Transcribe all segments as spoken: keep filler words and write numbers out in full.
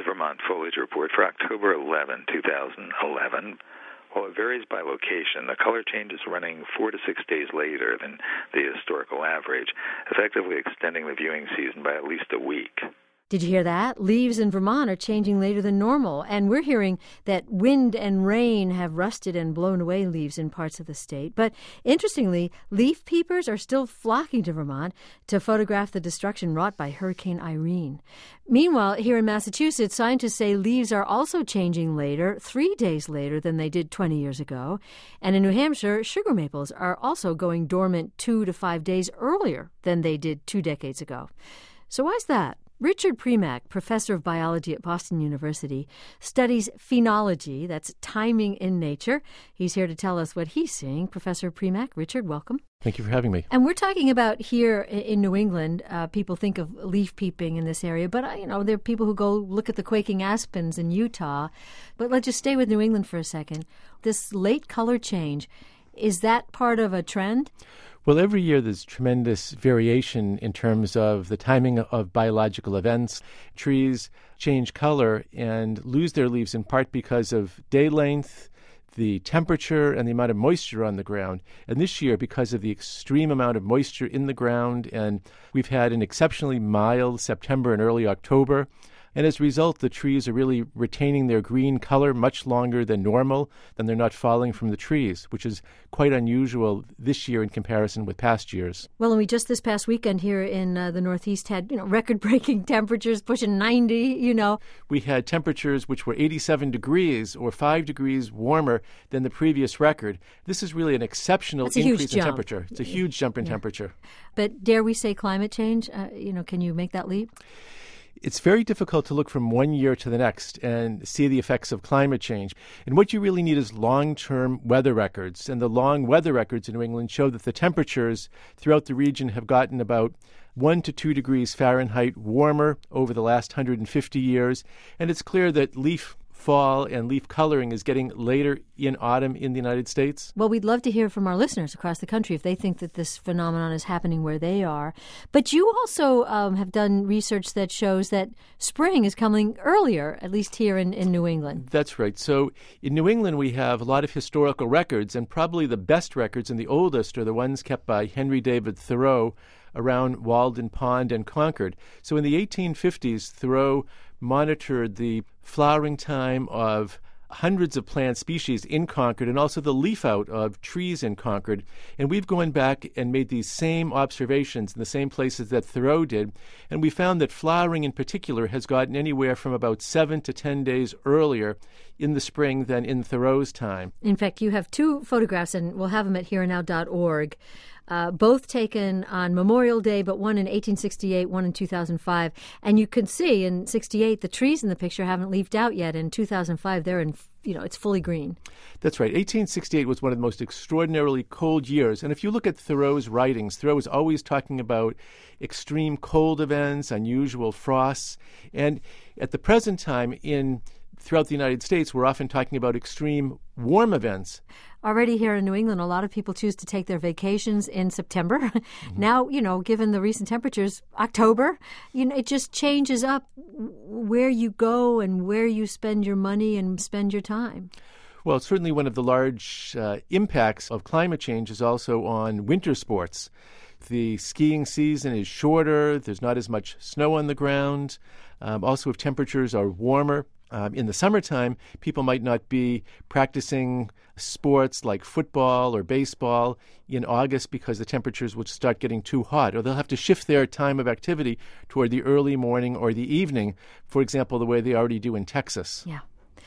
Vermont Foliage Report for October eleventh, twenty eleven. While it varies by location, the color change is running four to six days later than the historical average, effectively extending the viewing season by at least a week. Did you hear that? Leaves in Vermont are changing later than normal, and we're hearing that wind and rain have rusted and blown away leaves in parts of the state. But interestingly, leaf peepers are still flocking to Vermont to photograph the destruction wrought by Hurricane Irene. Meanwhile, here in Massachusetts, scientists say leaves are also changing later, three days later than they did twenty years ago. And in New Hampshire, sugar maples are also going dormant two to five days earlier than they did two decades ago. So why's that? Richard Premack, professor of biology at Boston University, studies phenology, that's timing in nature. He's here to tell us what he's seeing. Professor Premack, Richard, welcome. Thank you for having me. And we're talking about here in New England, uh, people think of leaf peeping in this area, but, uh, you know, there are people who go look at the quaking aspens in Utah. But let's just stay with New England for a second. This late color change, is that part of a trend? Well, every year there's tremendous variation in terms of the timing of biological events. Trees change color and lose their leaves in part because of day length, the temperature, and the amount of moisture on the ground. And this year, because of the extreme amount of moisture in the ground, and we've had an exceptionally mild September and early October, and as a result, the trees are really retaining their green color much longer than normal, then they're not falling from the trees, which is quite unusual this year in comparison with past years. Well, and we just this past weekend here in uh, the Northeast had, you know, record-breaking temperatures pushing ninety, you know. We had temperatures which were eighty-seven degrees or five degrees warmer than the previous record. This is really an exceptional increase in temperature. It's a huge jump in yeah. temperature. But dare we say climate change? Uh, you know, can you make that leap? It's very difficult to look from one year to the next and see the effects of climate change. And what you really need is long-term weather records. And the long weather records in New England show that the temperatures throughout the region have gotten about one to two degrees Fahrenheit warmer over the last one hundred fifty years. And it's clear that leaf fall and leaf coloring is getting later in autumn in the United States. Well, we'd love to hear from our listeners across the country if they think that this phenomenon is happening where they are. But you also um, have done research that shows that spring is coming earlier, at least here in, in New England. That's right. So in New England, we have a lot of historical records, and probably the best records and the oldest are the ones kept by Henry David Thoreau around Walden Pond and Concord. So in the eighteen fifties, Thoreau monitored the flowering time of hundreds of plant species in Concord and also the leaf out of trees in Concord. And we've gone back and made these same observations in the same places that Thoreau did. And we found that flowering in particular has gotten anywhere from about seven to ten days earlier in the spring than in Thoreau's time. In fact, you have two photographs, and we'll have them at here and now dot org. Uh, both taken on Memorial Day, but one in eighteen sixty-eight, one in two thousand five. And you can see in sixty-eight, the trees in the picture haven't leafed out yet. In two thousand five, they're in, you know, it's fully green. That's right. eighteen sixty-eight was one of the most extraordinarily cold years. And if you look at Thoreau's writings, Thoreau was always talking about extreme cold events, unusual frosts. And at the present time, in throughout the United States, we're often talking about extreme warm events. Already here in New England, a lot of people choose to take their vacations in September. Mm-hmm. Now, you know, given the recent temperatures, October, you know, it just changes up where you go and where you spend your money and spend your time. Well, certainly one of the large uh, impacts of climate change is also on winter sports. The skiing season is shorter. There's not as much snow on the ground. Um, also, if temperatures are warmer, Um, in the summertime, people might not be practicing sports like football or baseball in August because the temperatures would start getting too hot, or they'll have to shift their time of activity toward the early morning or the evening, for example, the way they already do in Texas. Yeah.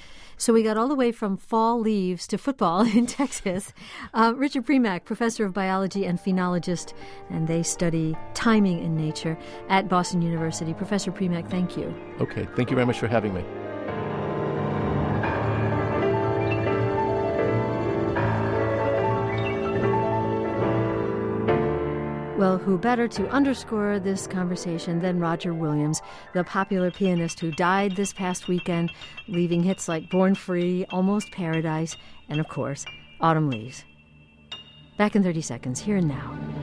So we got all the way from fall leaves to football in Texas. Uh, Richard Premack, professor of biology and phenologist, and they study timing in nature at Boston University. Professor Premack, thank you. Okay. Thank you very much for having me. Well, who better to underscore this conversation than Roger Williams, the popular pianist who died this past weekend, leaving hits like Born Free, Almost Paradise, and, of course, Autumn Leaves. Back in thirty seconds, here and now.